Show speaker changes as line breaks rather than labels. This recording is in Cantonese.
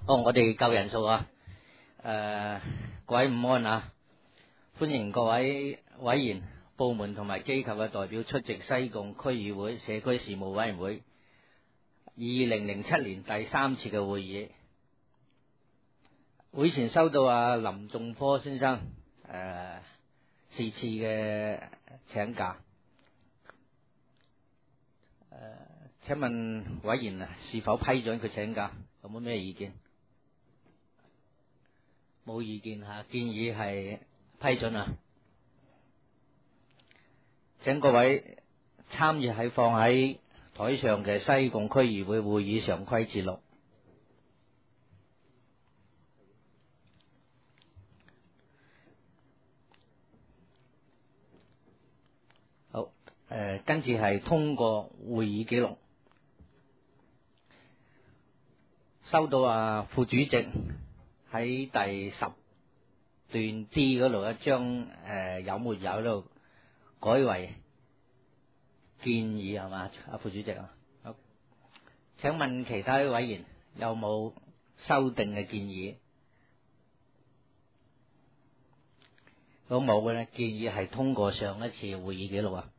我哋夠人數啊！各位午安啊！歡迎各位委員、部門同埋機構嘅代表出席西貢區議會社區事務委員會2007年第3次嘅會議。會前收到林仲波先生4次嘅請假。請問委員是否批准佢請假？有冇咩意見？冇意見吓，建議係批准啊！請各位參與喺放喺台上嘅西貢區議會會議常規節錄。好，跟住係通過會議記錄。收到副主席喺第10段 D 嗰度將有沒有度改為建議係嘛？副主席啊，好，請問其他委員有冇修訂嘅建議？如果冇嘅咧，建議係通過上一次會議記錄啊。